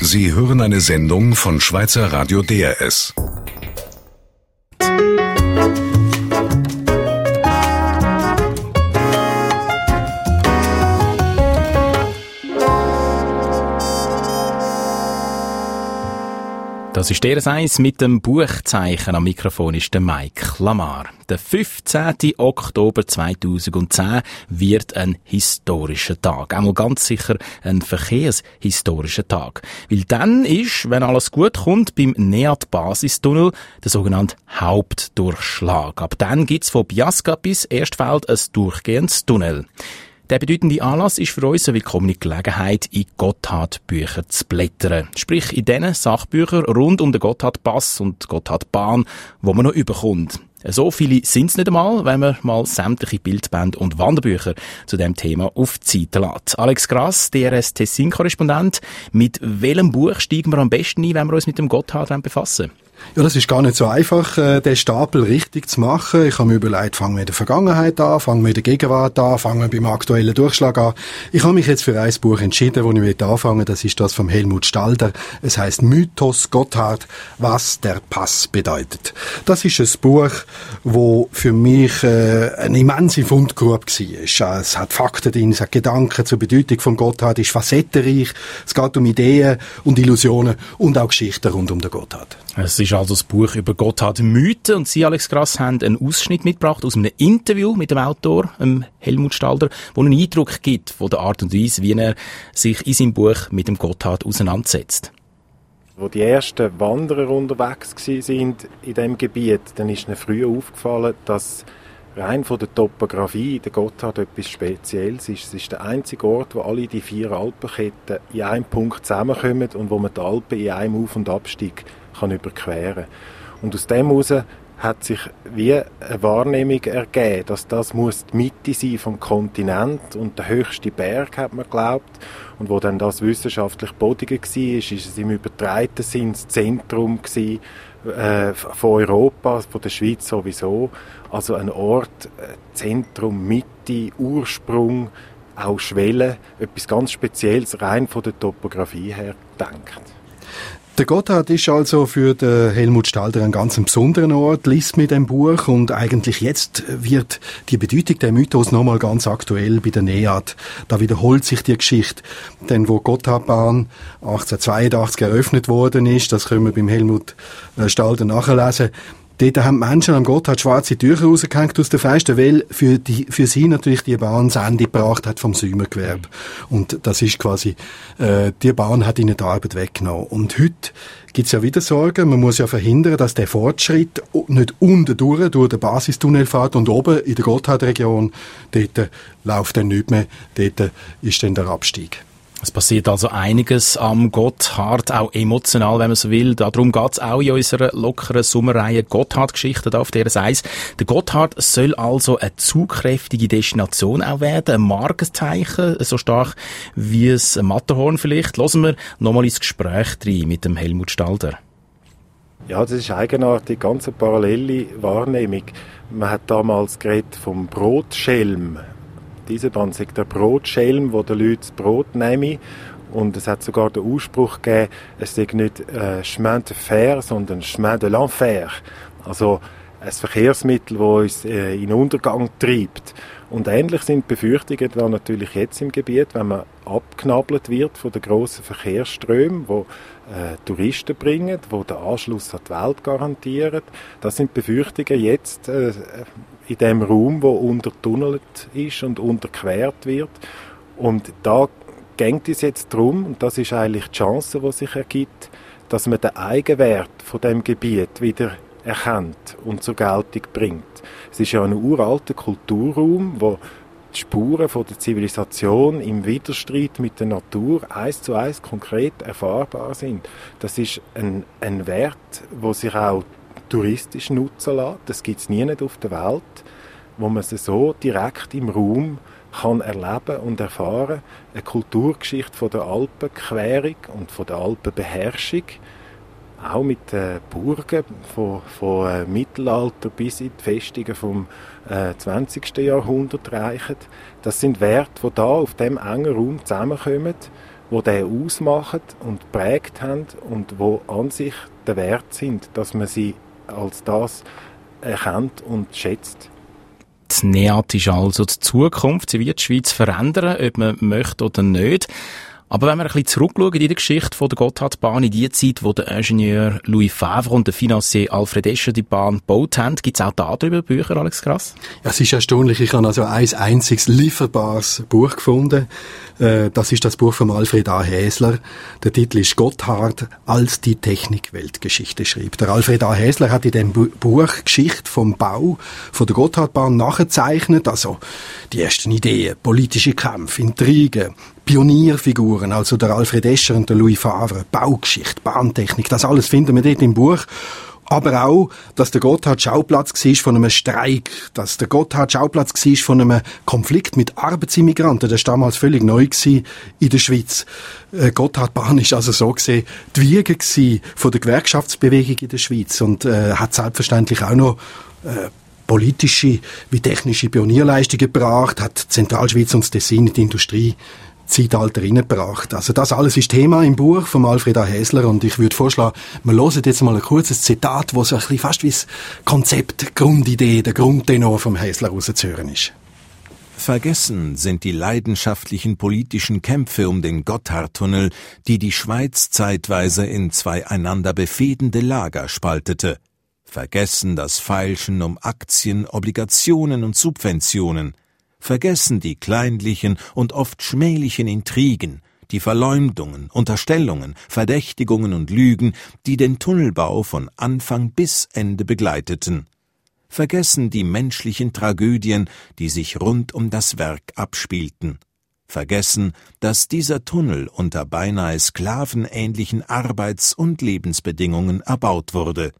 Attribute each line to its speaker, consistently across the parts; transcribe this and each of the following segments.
Speaker 1: Sie hören eine Sendung von Schweizer Radio DRS.
Speaker 2: Das ist der Eins mit dem Buchzeichen. Am Mikrofon ist der Mike Lamar. Der 15. Oktober 2010 wird ein historischer Tag. Einmal ganz sicher ein verkehrshistorischer Tag. Weil dann ist, wenn alles gut kommt, beim NEAT-Basistunnel der sogenannte Hauptdurchschlag. Ab dann gibt's von Biasca bis Erstfeld ein durchgehendes Tunnel. Der bedeutende Anlass ist für uns eine willkommene Gelegenheit, in Gotthard-Bücher zu blättern. Sprich, in diesen Sachbüchern rund um den Gotthardpass und Gotthardbahn, wo man noch überkommt. So viele sind es nicht einmal, wenn man mal sämtliche Bildbände und Wanderbücher zu dem Thema auf die Seite lässt. Alex Grass, DRS Tessin-Korrespondent. Mit welchem Buch steigen wir am besten ein, wenn wir uns mit dem Gotthard befassen?
Speaker 3: Ja, das ist gar nicht so einfach, den Stapel richtig zu machen. Ich habe mir überlegt, fangen wir in der Vergangenheit an, fangen wir in der Gegenwart an, fangen wir beim aktuellen Durchschlag an. Ich habe mich jetzt für ein Buch entschieden, wo ich anfangen will. Das ist das von Helmut Stalder. Es heißt Mythos Gotthard, was der Pass bedeutet. Das ist ein Buch, wo für mich eine immense Fundgrube war. Es hat Fakten drin, es hat Gedanken zur Bedeutung von Gotthard, ist facettenreich. Es geht um Ideen und Illusionen und auch Geschichten rund um den Gotthard.
Speaker 2: Es ist also das Buch über Gotthard-Mythen und Sie, Alex Grass, haben einen Ausschnitt mitgebracht aus einem Interview mit dem Autor, Helmut Stalder, der einen Eindruck gibt von der Art und Weise, wie er sich in seinem Buch mit dem Gotthard auseinandersetzt.
Speaker 4: Wo die ersten Wanderer unterwegs waren in diesem Gebiet, dann ist ihnen früh aufgefallen, dass rein von der Topografie der Gotthard etwas Spezielles ist. Es ist der einzige Ort, wo alle die 4 Alpenketten in einem Punkt zusammenkommen und wo man die Alpen in einem Auf- und Abstieg kann überqueren. Und aus dem heraus hat sich wie eine Wahrnehmung ergeben, dass das muss die Mitte sein vom Kontinent und der höchste Berg, hat man geglaubt. Und wo dann das wissenschaftlich bodigen war, ist es im übertreiten Sinn das Zentrum gewesen, von Europa, von der Schweiz sowieso. Also ein Ort, Zentrum, Mitte, Ursprung, auch Schwelle, etwas ganz Spezielles, rein von der Topografie her gedacht.
Speaker 3: Der Gotthard ist also für den Helmut Stalder ein ganz besonderer Ort, liest mit dem Buch, und eigentlich jetzt wird die Bedeutung der Mythos nochmal ganz aktuell bei der NEAT. Da wiederholt sich die Geschichte. Denn wo die Gotthardbahn 1882 eröffnet worden ist, das können wir beim Helmut Stalder nachlesen, dort haben die Menschen am Gotthard schwarze Tücher rausgehängt aus den Fenstern, weil für sie natürlich die Bahn das Ende gebracht hat vom Säumergewerbe. Und das ist quasi, die Bahn hat ihnen die Arbeit weggenommen. Und heute gibt's ja wieder Sorgen. Man muss ja verhindern, dass der Fortschritt nicht unten durch den Basistunnel fährt und oben in der Gotthardregion, dort läuft dann nichts mehr, dort ist dann der Abstieg.
Speaker 2: Es passiert also einiges am Gotthard, auch emotional, wenn man so will. Darum geht's auch in unserer lockeren Sommerreihe Gotthard-Geschichten auf DRS 1. Der Gotthard soll also eine zugkräftige Destination auch werden, ein Markenzeichen, so stark wie das Matterhorn vielleicht. Hören wir nochmal ins Gespräch rein mit dem Helmut Stalder.
Speaker 4: Ja, das ist eigenartig, ganz eine parallele Wahrnehmung. Man hat damals geredet vom Brotschelm. Diese Bahn sagt der Brotschelm, wo der Leute das Brot nehmen. Und es hat sogar den Ausspruch gegeben, es sei nicht Chemin de Fer, sondern Chemin de l'Enfer. Also ein Verkehrsmittel, das uns in den Untergang treibt. Und ähnlich sind die Befürchtungen dann natürlich jetzt im Gebiet, wenn man abknabbelt wird von den grossen Verkehrsströmen, die Touristen bringen, die den Anschluss an die Welt garantieren. Das sind Befürchtungen jetzt in dem Raum, der untertunnelt ist und unterquert wird. Und da geht es jetzt darum, und das ist eigentlich die Chance, die sich ergibt, dass man den Eigenwert von dem Gebiet wieder erkennt und zur Geltung bringt. Es ist ja ein uralter Kulturraum, wo die Spuren von der Zivilisation im Widerstreit mit der Natur 1:1 konkret erfahrbar sind. Das ist ein Wert, der sich auch touristisch nutzen lässt. Das gibt es nie nicht auf der Welt, wo man es so direkt im Raum kann erleben und erfahren. Eine Kulturgeschichte von der Alpenquerung und von der Alpenbeherrschung, auch mit Burgen von Mittelalter bis in die Festungen vom 20. Jahrhundert reichen. Das sind Werte, die da auf dem engen Raum zusammenkommen die den ausmachen und geprägt haben und die an sich der Wert sind, dass man sie als das erkennt und schätzt.
Speaker 2: Die NEAT ist also die Zukunft. Sie wird die Schweiz verändern, ob man möchte oder nicht. Aber wenn wir ein bisschen zurückschauen in die Geschichte von der Gotthardbahn, in die Zeit, wo der Ingenieur Louis Favre und der Financier Alfred Escher die Bahn gebaut haben, gibt es auch darüber Bücher, Alex Grass?
Speaker 3: Ja, es ist erstaunlich. Ich habe also ein einziges lieferbares Buch gefunden. Das ist das Buch von Alfred A. Häsler. Der Titel ist Gotthard, als die Technik Weltgeschichte schrieb. Der Alfred A. Häsler hat in dem Buch Geschichte vom Bau von der Gotthardbahn nachgezeichnet. Also die ersten Ideen, politische Kämpfe, Intrigen, Pionierfiguren, also der Alfred Escher und der Louis Favre, Baugeschichte, Bahntechnik, das alles finden wir dort im Buch. Aber auch, dass der Gotthard Schauplatz war von einem Streik, dass der Gotthard Schauplatz war von einem Konflikt mit Arbeitsimmigranten. Das war damals völlig neu in der Schweiz. Gotthardbahn ist also so gesehen die Wiege von der Gewerkschaftsbewegung in der Schweiz und hat selbstverständlich auch noch politische wie technische Pionierleistungen gebracht, hat Zentralschweiz und das Tessin in die Industriezeitalter reingebracht. Also das alles ist Thema im Buch von Alfred A. Häsler und ich würde vorschlagen, wir hören jetzt mal ein kurzes Zitat, wo so ein bisschen fast wie das Konzept, die Grundidee, der Grundtenor vom Häsler rauszuhören ist.
Speaker 5: Vergessen sind die leidenschaftlichen politischen Kämpfe um den Gotthardtunnel, die die Schweiz zeitweise in zwei einander befehdende Lager spaltete. Vergessen das Feilschen um Aktien, Obligationen und Subventionen. Vergessen die kleinlichen und oft schmählichen Intrigen, die Verleumdungen, Unterstellungen, Verdächtigungen und Lügen, die den Tunnelbau von Anfang bis Ende begleiteten. Vergessen die menschlichen Tragödien, die sich rund um das Werk abspielten. Vergessen, dass dieser Tunnel unter beinahe sklavenähnlichen Arbeits- und Lebensbedingungen erbaut wurde.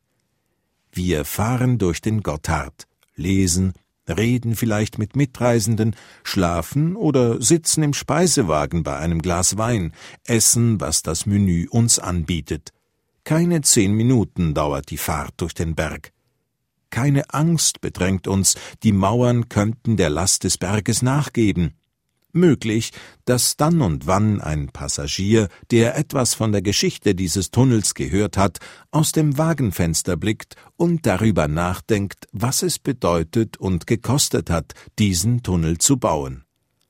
Speaker 5: Wir fahren durch den Gotthard, lesen, reden vielleicht mit Mitreisenden, schlafen oder sitzen im Speisewagen bei einem Glas Wein, essen, was das Menü uns anbietet. Keine 10 Minuten dauert die Fahrt durch den Berg. Keine Angst bedrängt uns, die Mauern könnten der Last des Berges nachgeben. Möglich, dass dann und wann ein Passagier, der etwas von der Geschichte dieses Tunnels gehört hat, aus dem Wagenfenster blickt und darüber nachdenkt, was es bedeutet und gekostet hat, diesen Tunnel zu bauen.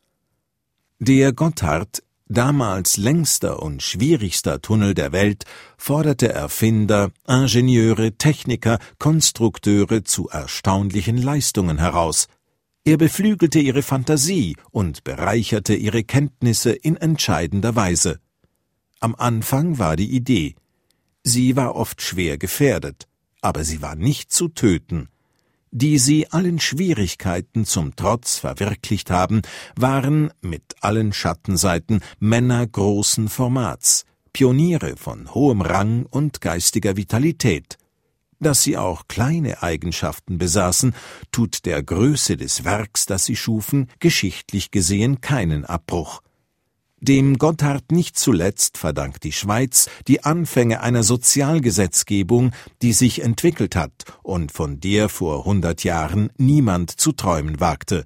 Speaker 5: Der Gotthard, damals längster und schwierigster Tunnel der Welt, forderte Erfinder, Ingenieure, Techniker, Konstrukteure zu erstaunlichen Leistungen heraus. Er beflügelte ihre Fantasie und bereicherte ihre Kenntnisse in entscheidender Weise. Am Anfang war die Idee. Sie war oft schwer gefährdet, aber sie war nicht zu töten. Die sie allen Schwierigkeiten zum Trotz verwirklicht haben, waren mit allen Schattenseiten Männer großen Formats, Pioniere von hohem Rang und geistiger Vitalität. Dass sie auch kleine Eigenschaften besaßen, tut der Größe des Werks, das sie schufen, geschichtlich gesehen keinen Abbruch. Dem Gotthard nicht zuletzt verdankt die Schweiz die Anfänge einer Sozialgesetzgebung, die sich entwickelt hat und von der vor 100 Jahren niemand zu träumen wagte.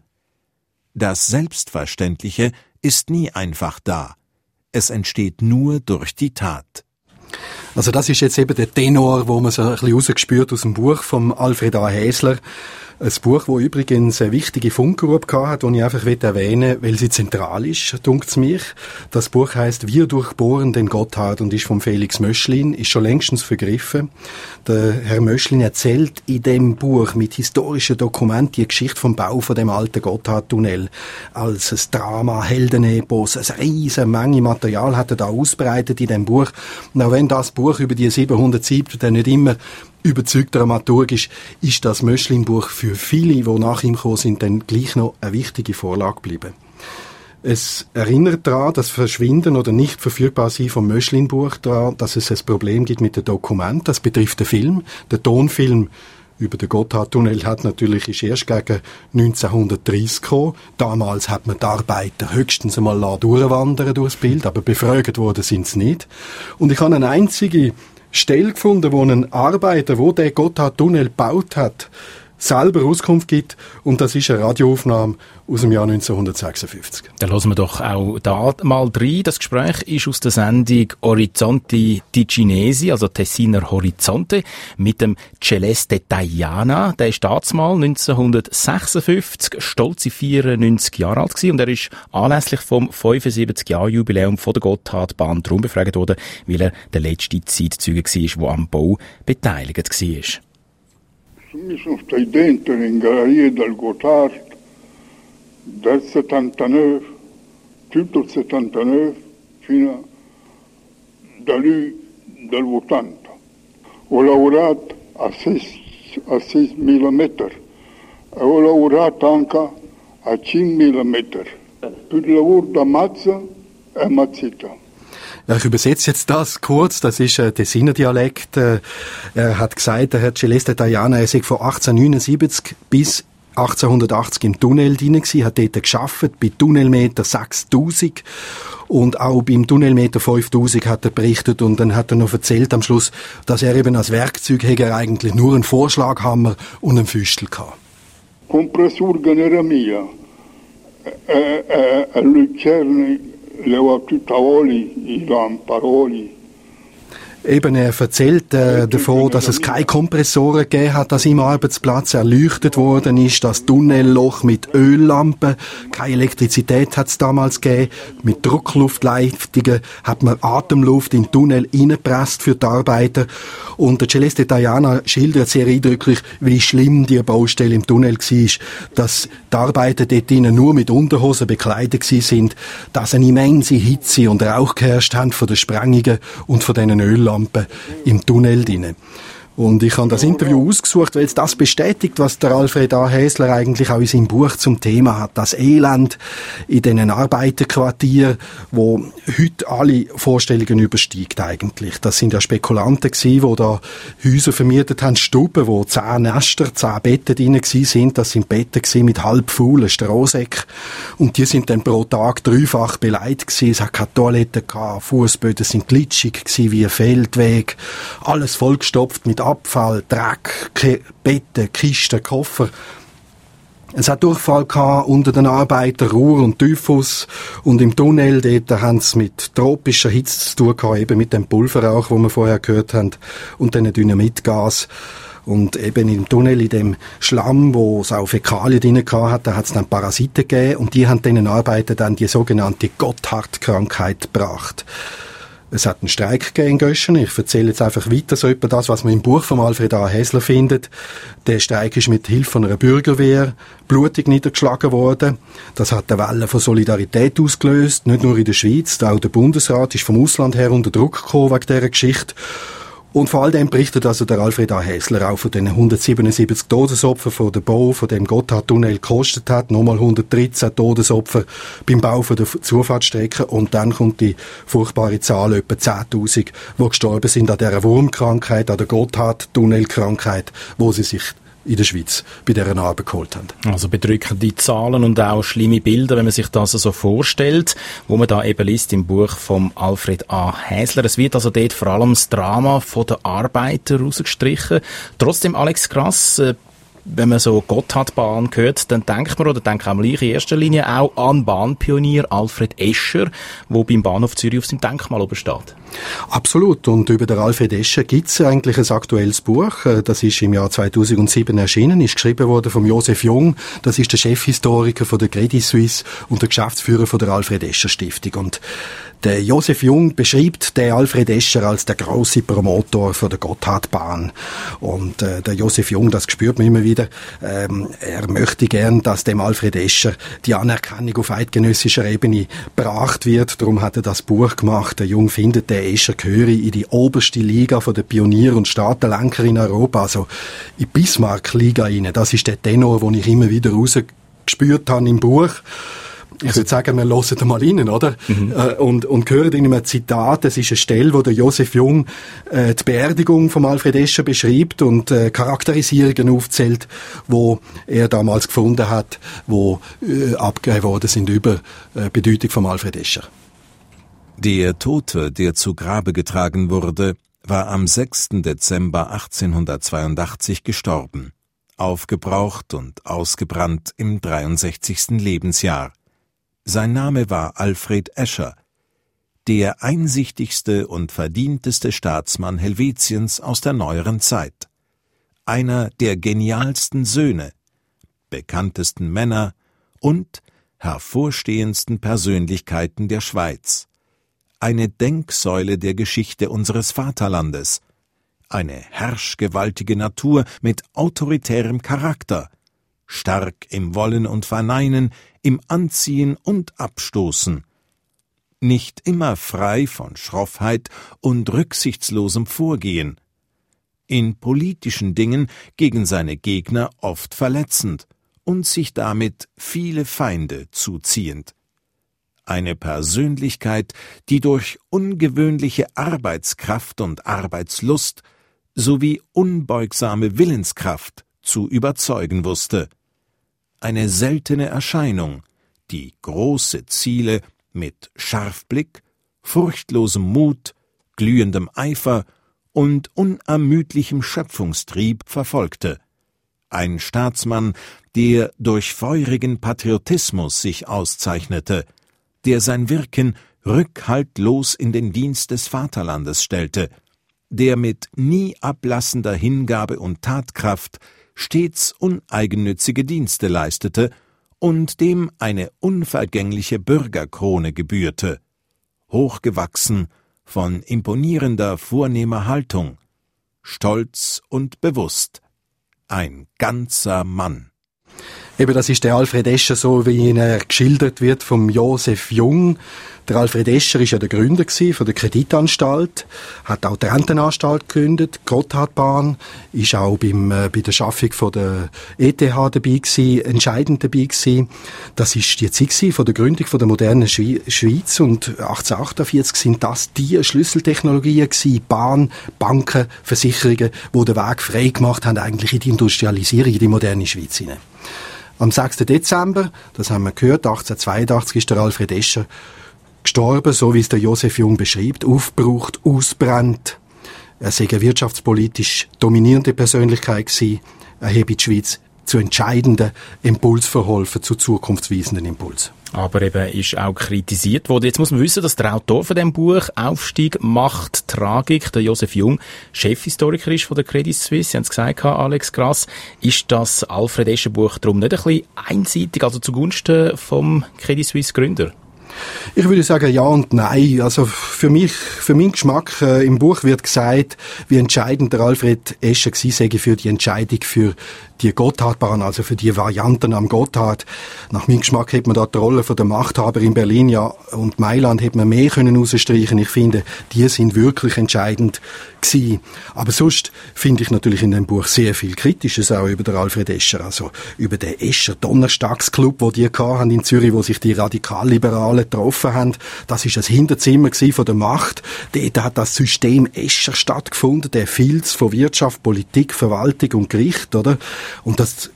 Speaker 5: Das Selbstverständliche ist nie einfach da. Es entsteht nur durch die Tat.
Speaker 3: Also das ist jetzt eben der Tenor, wo man so ein bisschen rausgespürt aus dem Buch von Alfred A. Häsler. Ein Buch, das übrigens eine wichtige Funkgrube gehabt hat, die ich einfach erwähnen will, weil sie zentral ist, dunkt's mich. Das Buch heisst «Wir durchbohren den Gotthard» und ist von Felix Möschlin, ist schon längstens vergriffen. Der Herr Möschlin erzählt in dem Buch mit historischen Dokumenten die Geschichte vom Bau von dem alten Gotthardtunnel als ein Drama, Heldenepos, eine riesige Menge Material hat er da ausbreitet in dem Buch. Und auch wenn das Buch über die 700 Seiten dann nicht immer überzeugt dramaturgisch, ist das Möschlin-Buch für viele, die nach ihm gekommen sind, dann gleich noch eine wichtige Vorlage geblieben. Es erinnert daran, das Verschwinden oder nicht verfügbar sein vom Möschlin-Buch daran, dass es ein Problem gibt mit dem Dokument. Das betrifft den Film. Der Tonfilm über den Gotthardtunnel ist erst gegen 1930 gekommen. Damals hat man die Arbeiter höchstens einmal durchwandern durchs Bild, aber befragt worden sind sie nicht. Und ich habe eine einzige Stelle gefunden, wo ein Arbeiter, der den Gotthardtunnel gebaut hat, selber Auskunft gibt. Und das ist eine Radioaufnahme aus dem Jahr 1956.
Speaker 2: Dann hören wir doch auch da mal rein. Das Gespräch ist aus der Sendung Orizzonti di Cinesi, also Tessiner Horizonte, mit dem Celeste Tajana. Der ist damals 1956 stolze 94 Jahre alt gewesen und er ist anlässlich vom 75-Jahr-Jubiläum von der Gotthardbahn darum befragt worden, weil er der letzte Zeitzeuge war, der am Bau beteiligt war.
Speaker 6: Io sono stato dentro in galleria del Gotthard dal 79, tutto il 79 fino da lui dall'80. Ho lavorato a 6.000 metri e ho lavorato anche a 5.000 metri. Il lavoro da Mazza e Mazzita.
Speaker 3: Ja, ich übersetze jetzt das kurz. Das ist ein Tessiner Dialekt. Er hat gesagt, der Herr Celeste Tajana, er sei von 1879 bis 1880 im Tunnel drin gewesen, hat dort gearbeitet, bei Tunnelmeter 6000 und auch beim Tunnelmeter 5000 hat er berichtet und dann hat er noch erzählt am Schluss, dass er eben als Werkzeug hätte er eigentlich nur einen Vorschlaghammer und einen Füstel gehabt.
Speaker 6: Compressor genera mia, Lucerni leva tutta oli, i lamparoli.
Speaker 3: Eben, er erzählt davon, dass es keine Kompressoren gegeben hat an seinem Arbeitsplatz, erleuchtet worden ist, das Tunnelloch mit Öllampen, keine Elektrizität hat es damals gegeben, mit Druckluftleitungen hat man Atemluft in den Tunnel reingepresst für die Arbeiter und der Celeste Tajana schildert sehr eindrücklich, wie schlimm die Baustelle im Tunnel war, dass die Arbeiter dort drinnen nur mit Unterhosen bekleidet sind, dass eine immense Hitze und Rauch geherrscht haben von den Sprengungen und von diesen Öllampen im Tunnel drin. Und ich habe das Interview ausgesucht, weil es das bestätigt, was der Alfred A. Häsler eigentlich auch in seinem Buch zum Thema hat. Das Elend in diesen Arbeiterquartieren, wo heute alle Vorstellungen übersteigt eigentlich. Das sind ja Spekulanten gewesen, die da Häuser vermietet haben, Stuben, wo 10 Nester, 10 Betten drin sind. Das sind Betten gewesen mit halb faulen Strohsäcken. Und die sind dann pro Tag 3-fach beleidigt gewesen. Es hat keine Toiletten gehabt, Fußböden sind glitschig gewesen wie ein Feldweg. Alles vollgestopft mit Abfall, Dreck, Betten, Kisten, Koffer. Es hat Durchfall gehabt unter den Arbeitern, Ruhr und Typhus. Und im Tunnel, dort haben sie mit tropischer Hitze zu tun gehabt, eben mit dem Pulverrauch, wo wir vorher gehört haben, und den Dynamitgas. Und eben im Tunnel, in dem Schlamm, wo es auch Fäkalien drin gehabt, da hat es dann Parasiten gegeben, und die haben diesen Arbeitern dann die sogenannte Gotthard-Krankheit gebracht. Es hat einen Streik gegeben in Göschen. Ich erzähle jetzt einfach weiter so etwa das, was man im Buch von Alfred A. Häsler findet. Der Streik ist mit Hilfe von einer Bürgerwehr blutig niedergeschlagen worden. Das hat eine Welle von Solidarität ausgelöst, nicht nur in der Schweiz. Auch der Bundesrat ist vom Ausland her unter Druck gekommen wegen dieser Geschichte. Und vor all dem berichtet also der Alfred A. Häsler auch von den 177 Todesopfern, von der Bau von dem Gotthardtunnel gekostet hat, nochmal 113 Todesopfer beim Bau von der Zufahrtsstrecke, und dann kommt die furchtbare Zahl etwa 10.000, die gestorben sind an dieser Wurmkrankheit, an der Gotthardtunnelkrankheit, wo sie sich in der Schweiz bei dieser Arbeit geholt haben.
Speaker 2: Also bedrückende Zahlen und auch schlimme Bilder, wenn man sich das so vorstellt, wo man da eben liest im Buch von Alfred A. Häsler. Es wird also dort vor allem das Drama von den Arbeitern rausgestrichen. Trotzdem, Alex Grass, wenn man so Gotthardbahn hört, dann denkt man, oder denkt auch in erster Linie auch an Bahnpionier Alfred Escher, der beim Bahnhof Zürich auf seinem Denkmal oben steht.
Speaker 3: Absolut. Und über den Alfred Escher gibt es eigentlich ein aktuelles Buch. Das ist im Jahr 2007 erschienen, ist geschrieben worden von Josef Jung. Das ist der Chefhistoriker von der Credit Suisse und der Geschäftsführer von der Alfred Escher Stiftung. Und der Josef Jung beschreibt den Alfred Escher als der grosse Promotor von der Gotthardbahn. Und der Josef Jung, das spürt man immer wieder, er möchte gern, dass dem Alfred Escher die Anerkennung auf eidgenössischer Ebene gebracht wird. Darum hat er das Buch gemacht. Der Jung findet, der Escher gehöre in die oberste Liga von der Pionier- und Staatenlenker in Europa, also in die Bismarck-Liga rein. Das ist der Tenor, den ich immer wieder rausgespürt habe im Buch. Ich würde sagen, wir hören mal rein, oder? Und hören in einem Zitat, das ist eine Stelle, wo der Josef Jung die Beerdigung von Alfred Escher beschreibt und Charakterisierungen aufzählt, wo er damals gefunden hat, wo abgegeben worden sind über Bedeutung von Alfred Escher.
Speaker 5: Der Tote, der zu Grabe getragen wurde, war am 6. Dezember 1882 gestorben. aufgebraucht und ausgebrannt im 63. Lebensjahr. Sein Name war Alfred Escher, der einsichtigste und verdienteste Staatsmann Helvetiens aus der neueren Zeit. Einer der genialsten Söhne, bekanntesten Männer und hervorstehendsten Persönlichkeiten der Schweiz. Eine Denksäule der Geschichte unseres Vaterlandes. Eine herrschgewaltige Natur mit autoritärem Charakter. Stark im Wollen und Verneinen, im Anziehen und Abstoßen. Nicht immer frei von Schroffheit und rücksichtslosem Vorgehen. In politischen Dingen gegen seine Gegner oft verletzend und sich damit viele Feinde zuziehend. Eine Persönlichkeit, die durch ungewöhnliche Arbeitskraft und Arbeitslust sowie unbeugsame Willenskraft zu überzeugen wusste. Eine seltene Erscheinung, die große Ziele mit Scharfblick, furchtlosem Mut, glühendem Eifer und unermüdlichem Schöpfungstrieb verfolgte. Ein Staatsmann, der durch feurigen Patriotismus sich auszeichnete, der sein Wirken rückhaltlos in den Dienst des Vaterlandes stellte, der mit nie ablassender Hingabe und Tatkraft stets uneigennützige Dienste leistete und dem eine unvergängliche Bürgerkrone gebührte, hochgewachsen, von imponierender, vornehmer Haltung, stolz und bewusst, ein ganzer Mann.
Speaker 3: Eben, das ist der Alfred Escher, so wie ihn geschildert wird vom Josef Jung. Der Alfred Escher ist ja der Gründer von der Kreditanstalt, hat auch die Rentenanstalt gegründet, die Gotthardbahn, ist auch bei der Schaffung von der ETH dabei gewesen, entscheidend dabei gewesen. Das ist die Zeit von der Gründung von der modernen Schweiz und 1848 sind das die Schlüsseltechnologien gewesen, Bahn, Banken, Versicherungen, die den Weg frei gemacht haben eigentlich in die Industrialisierung in die moderne Schweiz hinein. Am 6. Dezember, das haben wir gehört, 1882 ist der Alfred Escher gestorben, so wie es der Josef Jung beschreibt, aufgebraucht, ausbrennt. Er sei eine wirtschaftspolitisch dominierende Persönlichkeit gewesen. Er habe die Schweiz zu entscheidenden Impuls verholfen, zu zukunftsweisenden Impuls.
Speaker 2: Aber eben ist auch kritisiert worden. Jetzt muss man wissen, dass der Autor von dem Buch Aufstieg, Macht, Tragik, der Josef Jung, Chefhistoriker ist von der Credit Suisse. Sie haben es gesagt, Alex Grass. Ist das Alfred Escher Buch darum nicht ein bisschen einseitig, also zugunsten vom Credit Suisse Gründer?
Speaker 3: Ich würde sagen ja und nein. Also für meinen Geschmack im Buch wird gesagt, wie entscheidend der Alfred Escher gewesen sei für die Entscheidung für die Gotthardbahn, also für die Varianten am Gotthard. Nach meinem Geschmack hätte man da die Rolle von der Machthaber in Berlin und Mailand hätte man mehr können rausstreichen. Ich finde, die sind wirklich entscheidend gewesen. Aber sonst finde ich natürlich in dem Buch sehr viel Kritisches auch über den Alfred Escher, also über den Escher Donnerstagsclub, wo die hatten in Zürich, wo sich die Radikalliberalen getroffen haben. Das ist das Hinterzimmer von der Macht. Dort hat das System Escher stattgefunden, der Filz von Wirtschaft, Politik, Verwaltung und Gericht, oder? Und das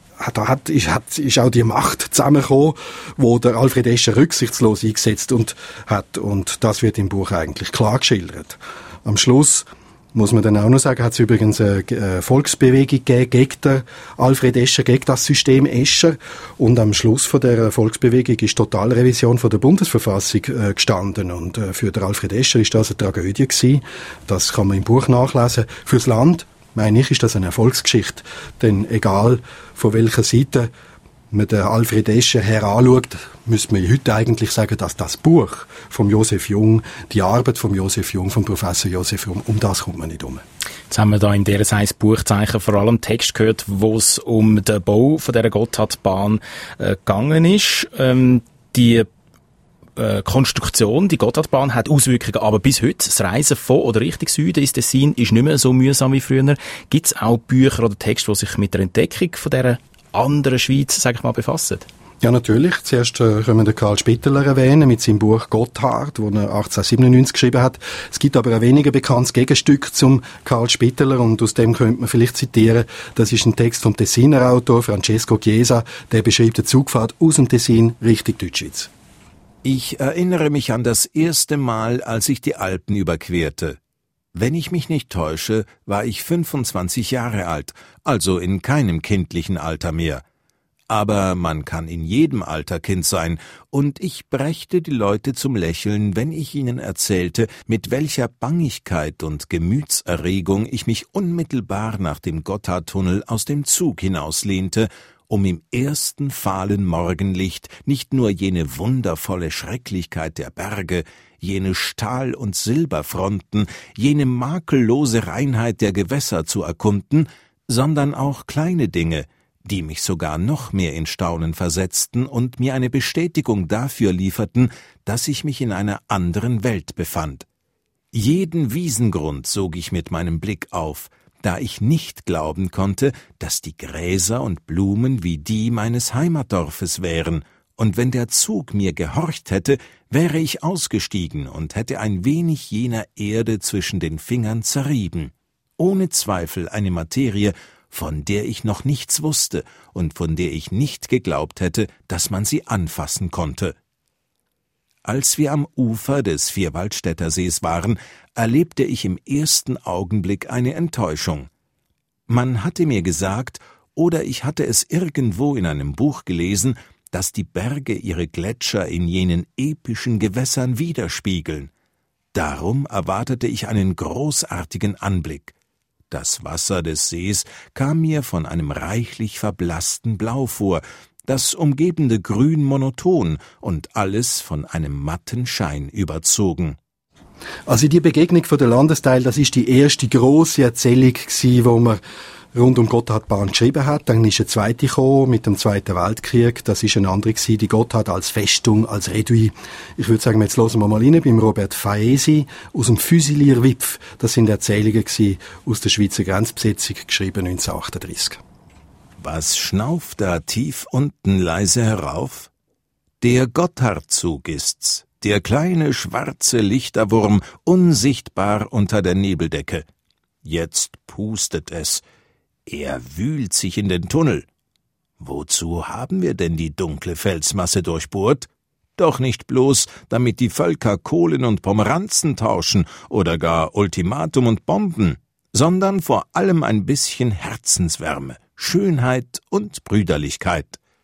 Speaker 3: ist auch die Macht zusammengekommen, wo der Alfred Escher rücksichtslos eingesetzt hat. Und das wird im Buch eigentlich klar geschildert. Am Schluss muss man dann auch noch sagen, hat es übrigens eine Volksbewegung gegeben gegen den Alfred Escher, gegen das System Escher. Und am Schluss von der Volksbewegung ist Totalrevision von der Bundesverfassung gestanden. Und für den Alfred Escher ist das eine Tragödie gewesen. Das kann man im Buch nachlesen. Fürs Land, meine ich, ist das eine Erfolgsgeschichte. Denn egal von welcher Seite man den Alfred Escher her anschaut, müsste man heute eigentlich sagen, dass das Buch vom Josef Jung, die Arbeit vom Josef Jung, vom Professor Josef Jung, um das kommt man nicht um.
Speaker 2: Jetzt haben wir da in dieser Seite Buchzeichen vor allem Text gehört, wo es um den Bau von dieser Gotthardbahn gegangen ist. Die Konstruktion, die Gotthardbahn hat Auswirkungen, aber bis heute, das Reisen von oder Richtung Süden ins Tessin ist nicht mehr so mühsam wie früher. Gibt es auch Bücher oder Texte, die sich mit der Entdeckung von dieser anderen Schweiz, sag ich mal, befassen?
Speaker 3: Ja, natürlich. Zuerst können wir Karl Spitteler erwähnen mit seinem Buch Gotthard, das er 1897 geschrieben hat. Es gibt aber ein weniger bekanntes Gegenstück zum Karl Spitteler und aus dem könnte man vielleicht zitieren. Das ist ein Text vom Tessiner Autor Francesco Chiesa, der beschreibt die Zugfahrt aus dem Tessin Richtung Deutschschweiz.
Speaker 5: Ich erinnere mich an das erste Mal, als ich die Alpen überquerte. Wenn ich mich nicht täusche, war ich 25 Jahre alt, also in keinem kindlichen Alter mehr. Aber man kann in jedem Alter Kind sein, und ich brächte die Leute zum Lächeln, wenn ich ihnen erzählte, mit welcher Bangigkeit und Gemütserregung ich mich unmittelbar nach dem Gotthardtunnel aus dem Zug hinauslehnte, um im ersten fahlen Morgenlicht nicht nur jene wundervolle Schrecklichkeit der Berge, jene Stahl- und Silberfronten, jene makellose Reinheit der Gewässer zu erkunden, sondern auch kleine Dinge, die mich sogar noch mehr in Staunen versetzten und mir eine Bestätigung dafür lieferten, dass ich mich in einer anderen Welt befand. Jeden Wiesengrund sog ich mit meinem Blick auf, da ich nicht glauben konnte, dass die Gräser und Blumen wie die meines Heimatdorfes wären, und wenn der Zug mir gehorcht hätte, wäre ich ausgestiegen und hätte ein wenig jener Erde zwischen den Fingern zerrieben. Ohne Zweifel eine Materie, von der ich noch nichts wusste und von der ich nicht geglaubt hätte, dass man sie anfassen konnte. Als wir am Ufer des Vierwaldstätter Sees waren, erlebte ich im ersten Augenblick eine Enttäuschung. Man hatte mir gesagt, oder ich hatte es irgendwo in einem Buch gelesen, dass die Berge ihre Gletscher in jenen epischen Gewässern widerspiegeln. Darum erwartete ich einen großartigen Anblick. Das Wasser des Sees kam mir von einem reichlich verblassten Blau vor, das umgebende Grün monoton und alles von einem matten Schein überzogen.
Speaker 3: Also die Begegnung von der Landesteil, das ist die erste grosse Erzählung gsi, wo man rund um Gotthardbahn geschrieben hat. Dann ist eine zweite gekommen mit dem Zweiten Weltkrieg. Das ist eine andere gsi, die Gotthard als Festung, als Redui. Ich würde sagen, jetzt hören wir mal rein beim Robert Faesi aus dem Füsilier Wipf. Das sind Erzählungen gsi aus der Schweizer Grenzbesetzung, geschrieben 1938.
Speaker 5: Was schnauft da tief unten leise herauf? Der Gotthardszug ist's, der kleine schwarze Lichterwurm, unsichtbar unter der Nebeldecke. Jetzt pustet es. Er wühlt sich in den Tunnel. Wozu haben wir denn die dunkle Felsmasse durchbohrt? Doch nicht bloß, damit die Völker Kohlen und Pomeranzen tauschen oder gar Ultimatum und Bomben, sondern vor allem ein bisschen Herzenswärme, Schönheit und Brüderlichkeit.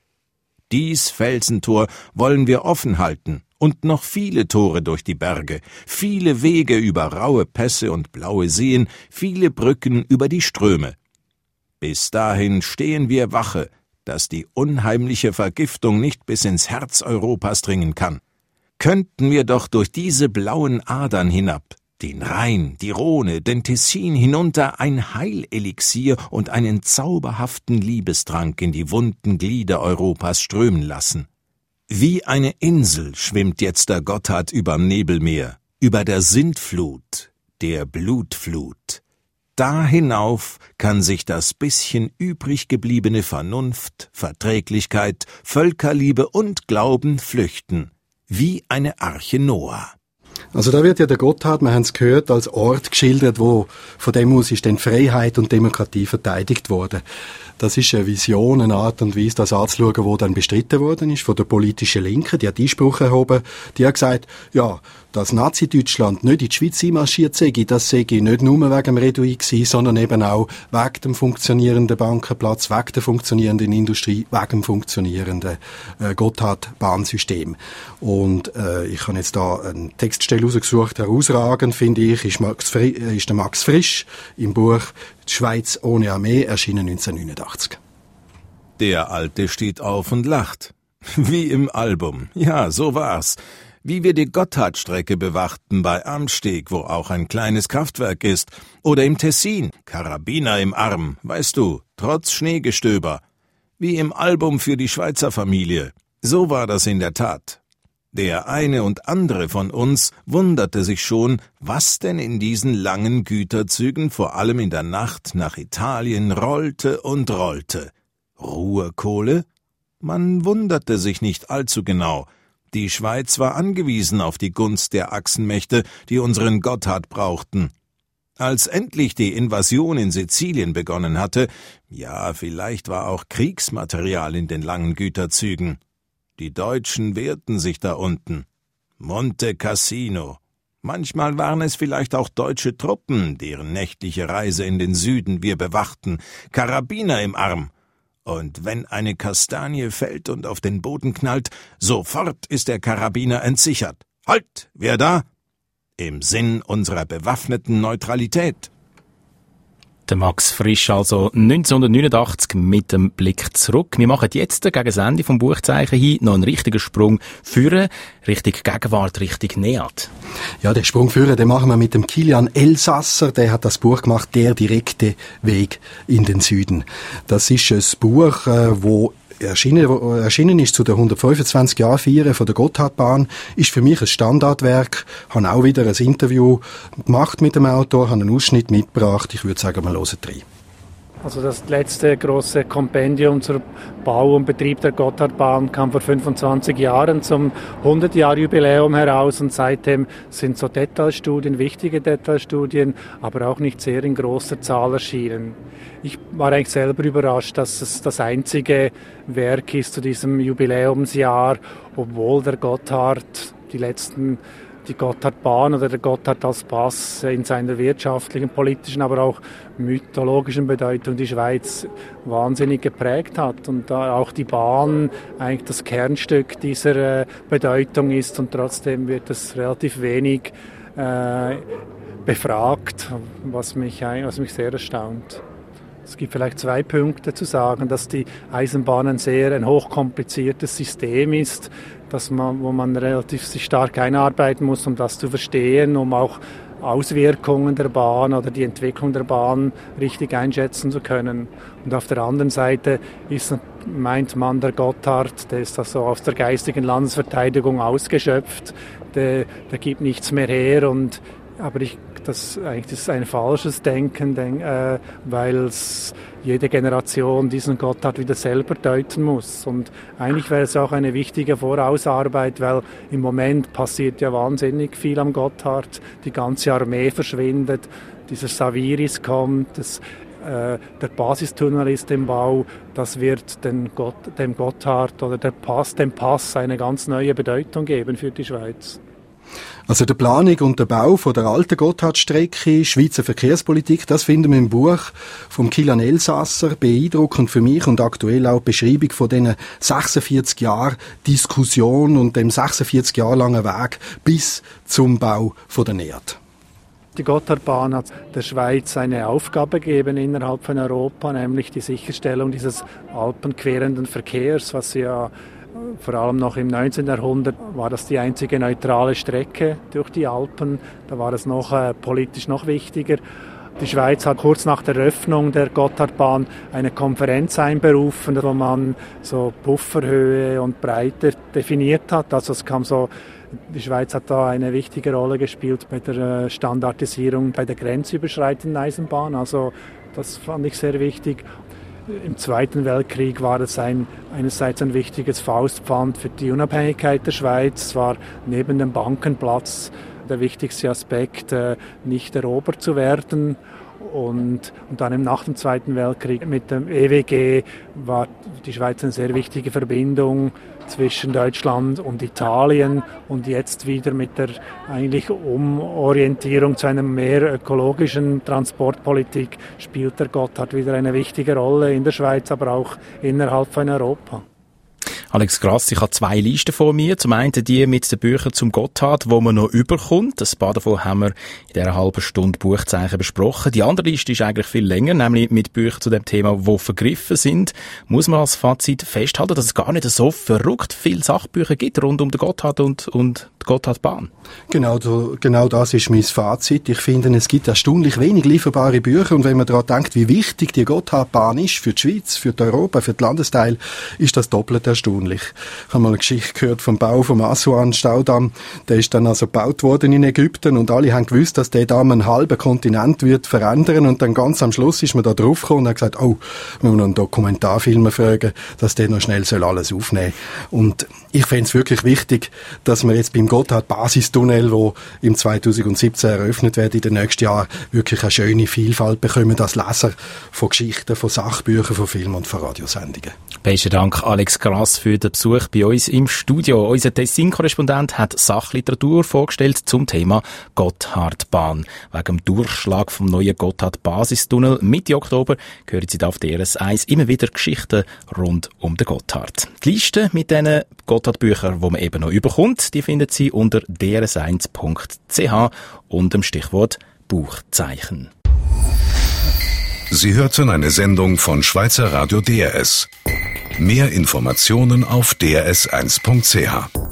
Speaker 5: Dies Felsentor wollen wir offen halten und noch viele Tore durch die Berge, viele Wege über raue Pässe und blaue Seen, viele Brücken über die Ströme. Bis dahin stehen wir Wache, dass die unheimliche Vergiftung nicht bis ins Herz Europas dringen kann. Könnten wir doch durch diese blauen Adern hinab, den Rhein, die Rhone, den Tessin hinunter ein Heilelixier und einen zauberhaften Liebestrank in die wunden Glieder Europas strömen lassen. Wie eine Insel schwimmt jetzt der Gotthard überm Nebelmeer, über der Sintflut, der Blutflut. Da hinauf kann sich das bisschen übrig gebliebene Vernunft, Verträglichkeit, Völkerliebe und Glauben flüchten, wie eine Arche Noah.
Speaker 3: Also da wird ja der Gotthard, wir haben es gehört, als Ort geschildert, wo von dem aus ist dann Freiheit und Demokratie verteidigt worden. Das ist eine Vision, eine Art und Weise, das anzuschauen, wo dann bestritten worden ist von der politischen Linken. Die hat Einspruch erhoben. Die hat gesagt, ja, dass Nazi-Deutschland nicht in die Schweiz einmarschiert sei, das sei nicht nur wegen dem Redui gewesen, sondern eben auch wegen dem funktionierenden Bankenplatz, wegen der funktionierenden Industrie, wegen dem funktionierenden Gotthard-Bahnsystem. Und ich habe jetzt da eine Textstelle rausgesucht, herausragend, finde ich, ist der Max Frisch im Buch «Die Schweiz ohne Armee», erschienen 1989.
Speaker 5: Der Alte steht auf und lacht. Wie im Album. Ja, so war's. Wie wir die Gotthardstrecke bewachten bei Amsteg, wo auch ein kleines Kraftwerk ist, oder im Tessin, Karabiner im Arm, weißt du, trotz Schneegestöber. Wie im Album für die Schweizer Familie. So war das in der Tat. Der eine und andere von uns wunderte sich schon, was denn in diesen langen Güterzügen vor allem in der Nacht nach Italien rollte und rollte. Ruhrkohle? Man wunderte sich nicht allzu genau. Die Schweiz war angewiesen auf die Gunst der Achsenmächte, die unseren Gotthard brauchten. Als endlich die Invasion in Sizilien begonnen hatte, ja, vielleicht war auch Kriegsmaterial in den langen Güterzügen. Die Deutschen wehrten sich da unten. Monte Cassino. Manchmal waren es vielleicht auch deutsche Truppen, deren nächtliche Reise in den Süden wir bewachten, Karabiner im Arm. Und wenn eine Kastanie fällt und auf den Boden knallt, sofort ist der Karabiner entsichert. Halt, wer da? Im Sinn unserer bewaffneten Neutralität.
Speaker 2: Der Max Frisch also 1989 mit dem Blick zurück. Wir machen jetzt gegen das Ende vom Buchzeichen hin noch einen richtigen Sprung führen, Richtung Gegenwart, Richtung NEAT.
Speaker 3: Ja, den Sprung führen, den machen wir mit dem Kilian Elsasser. Der hat das Buch gemacht, Der direkte Weg in den Süden. Das ist ein Buch, wo erschienen ist zu der 125-Jahr-Feier von der Gotthardbahn, ist für mich ein Standardwerk. Ich habe auch wieder ein Interview gemacht mit dem Autor, habe einen Ausschnitt mitgebracht. Ich würde sagen, wir hören rein.
Speaker 7: Also das letzte große Kompendium zur Bau und Betrieb der Gotthardbahn kam vor 25 Jahren zum 100-Jahr-Jubiläum heraus und seitdem sind so Detailstudien, wichtige Detailstudien, aber auch nicht sehr in großer Zahl erschienen. Ich war eigentlich selber überrascht, dass es das einzige Werk ist zu diesem Jubiläumsjahr, obwohl der Gotthard die Gotthardbahn oder der Gotthard als Pass in seiner wirtschaftlichen, politischen, aber auch mythologischen Bedeutung die Schweiz wahnsinnig geprägt hat und da auch die Bahn eigentlich das Kernstück dieser Bedeutung ist und trotzdem wird es relativ wenig befragt, was mich sehr erstaunt. Es gibt vielleicht 2 Punkte zu sagen, dass die Eisenbahn ein hochkompliziertes System ist, wo man relativ sich stark einarbeiten muss, um das zu verstehen, um auch Auswirkungen der Bahn oder die Entwicklung der Bahn richtig einschätzen zu können. Und auf der anderen Seite meint man, der Gotthard, der ist also aus der geistigen Landesverteidigung ausgeschöpft, der gibt nichts mehr her aber das ist ein falsches Denken, weil jede Generation diesen Gotthard wieder selber deuten muss. Und eigentlich wäre es auch eine wichtige Vorausarbeit, weil im Moment passiert ja wahnsinnig viel am Gotthard. Die ganze Armee verschwindet, dieser Saviris kommt, der Basistunnel ist im Bau. Das wird dem Gotthard oder dem Pass eine ganz neue Bedeutung geben für die Schweiz.
Speaker 3: Also der Planung und der Bau von der alten Gotthardstrecke, Schweizer Verkehrspolitik, das finden wir im Buch vom Kilian Elsasser beeindruckend für mich und aktuell auch die Beschreibung von diesen 46 Jahren Diskussion und dem 46 Jahre langen Weg bis zum Bau von der NEAT.
Speaker 7: Die Gotthardbahn hat der Schweiz eine Aufgabe gegeben innerhalb von Europa, nämlich die Sicherstellung dieses alpenquerenden Verkehrs, was ja vor allem noch im 19. Jahrhundert war das die einzige neutrale Strecke durch die Alpen. Da war es politisch noch wichtiger. Die Schweiz hat kurz nach der Eröffnung der Gotthardbahn eine Konferenz einberufen, wo man so Pufferhöhe und Breite definiert hat. Also die Schweiz hat da eine wichtige Rolle gespielt bei der Standardisierung bei der grenzüberschreitenden Eisenbahn. Also das fand ich sehr wichtig. Im Zweiten Weltkrieg war es einerseits ein wichtiges Faustpfand für die Unabhängigkeit der Schweiz. Es war neben dem Bankenplatz der wichtigste Aspekt, nicht erobert zu werden. Und dann nach dem Zweiten Weltkrieg mit dem EWG war die Schweiz eine sehr wichtige Verbindung zwischen Deutschland und Italien und jetzt wieder mit der eigentlich Umorientierung zu einer mehr ökologischen Transportpolitik spielt der Gotthard wieder eine wichtige Rolle in der Schweiz, aber auch innerhalb von Europa.
Speaker 2: Alex Grass, ich habe 2 Listen vor mir. Zum einen die mit den Büchern zum Gotthard, wo man noch überkommt. Ein paar davon haben wir in dieser halben Stunde Buchzeichen besprochen. Die andere Liste ist eigentlich viel länger, nämlich mit Büchern zu dem Thema, die vergriffen sind. Muss man als Fazit festhalten, dass es gar nicht so verrückt viele Sachbücher gibt rund um den Gotthard und die Gotthardbahn. Genau
Speaker 3: das ist mein Fazit. Ich finde, es gibt erstaunlich wenig lieferbare Bücher und wenn man daran denkt, wie wichtig die Gotthardbahn ist für die Schweiz, für Europa, für die Landesteile, ist das doppelt erstaunlich. Ich habe mal eine Geschichte gehört vom Bau vom Assuan-Staudamm. Der ist dann also gebaut worden in Ägypten und alle haben gewusst, dass der Damm einen halben Kontinent wird verändern und dann ganz am Schluss ist man da drauf gekommen und hat gesagt, wir müssen noch einen Dokumentarfilmer fragen, dass der noch schnell alles aufnehmen soll. Und ich fände es wirklich wichtig, dass wir jetzt beim Gotthard-Basistunnel, wo im 2017 eröffnet wird, in den nächsten Jahren wirklich eine schöne Vielfalt bekommen als Leser von Geschichten, von Sachbüchern, von Filmen und von Radiosendungen.
Speaker 2: Besten Dank, Alex Grass, für den Besuch bei uns im Studio. Unser Tessin-Korrespondent hat Sachliteratur vorgestellt zum Thema Gotthardbahn. Wegen dem Durchschlag vom neuen Gotthard-Basistunnel Mitte Oktober hören Sie da auf DRS1 immer wieder Geschichten rund um den Gotthard. Die Liste mit diesen Gotthard-Büchern, die man eben noch überkommt, die finden Sie unter drs1.ch unter dem Stichwort Buchzeichen.
Speaker 1: Sie hörten eine Sendung von Schweizer Radio DRS. Mehr Informationen auf drs1.ch.